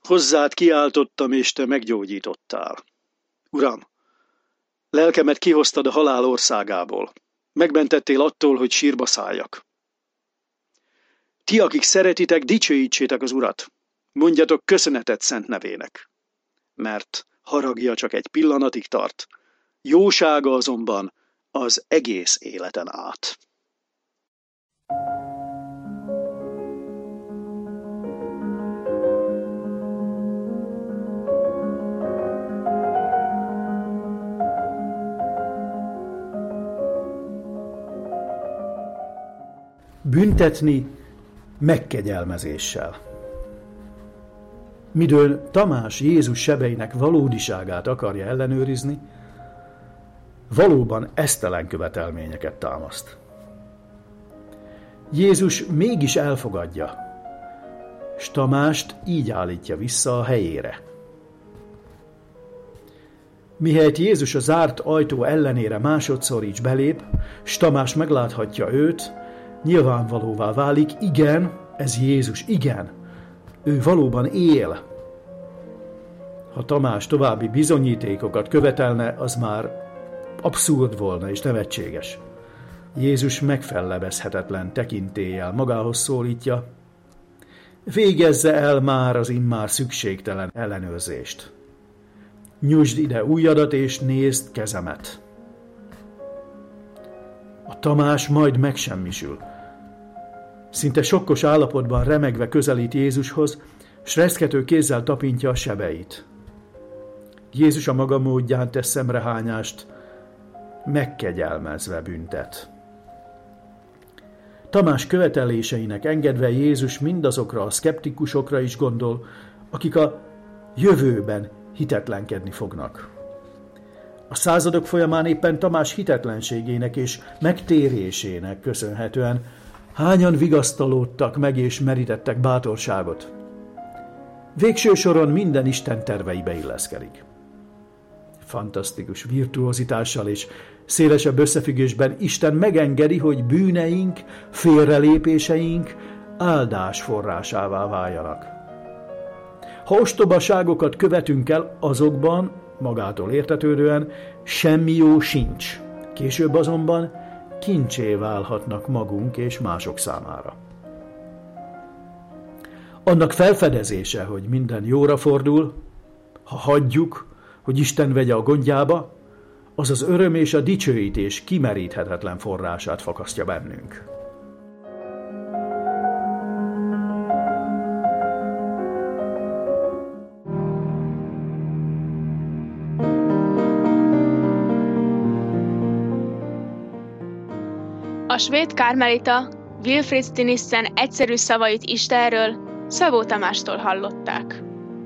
Hozzád kiáltottam, és te meggyógyítottál. Uram, lelkemet kihoztad a halál országából. Megmentettél attól, hogy sírba szálljak. Ti, akik szeretitek, dicsőítsétek az Urat. Mondjatok köszönetet szent nevének. Mert haragja csak egy pillanatig tart, jósága azonban az egész életen át. Büntetni megkegyelmezéssel. Midőn Tamás Jézus sebeinek valódiságát akarja ellenőrizni, valóban esztelen követelményeket támaszt. Jézus mégis elfogadja, s Tamást így állítja vissza a helyére. Mihelyt Jézus a zárt ajtó ellenére másodszor is belép, s Tamás megláthatja őt, nyilvánvalóvá válik, igen, ez Jézus, igen, ő valóban él. Ha Tamás további bizonyítékokat követelne, az már abszurd volna és nevetséges. Jézus megfellebezhetetlen tekintéllyel magához szólítja, végezze el már az immár szükségtelen ellenőrzést. Nyújtsd ide ujjadat és nézd kezemet. A Tamás majd megsemmisül. Szinte sokkos állapotban remegve közelít Jézushoz, s reszkető kézzel tapintja a sebeit. Jézus a maga módján tesz szemrehányást, megkegyelmezve büntet. Tamás követeléseinek engedve Jézus mindazokra a szkeptikusokra is gondol, akik a jövőben hitetlenkedni fognak. A századok folyamán éppen Tamás hitetlenségének és megtérésének köszönhetően hányan vigasztalódtak meg és merítettek bátorságot. Végső soron minden Isten terveibe illeszkedik. Fantasztikus virtuozitással és szélesebb összefüggésben Isten megengedi, hogy bűneink, félrelépéseink áldás forrásává váljanak. Ha ostobaságokat követünk el, azokban, magától értetődően, semmi jó sincs. Később azonban kincsé válhatnak magunk és mások számára. Annak felfedezése, hogy minden jóra fordul, ha hagyjuk, hogy Isten vegye a gondjába, az az öröm és a dicsőítés kimeríthetetlen forrását fakasztja bennünk. A svéd karmelita Wilfrid Stinissen egyszerű szavait Istenről Szabó Tamástól hallották.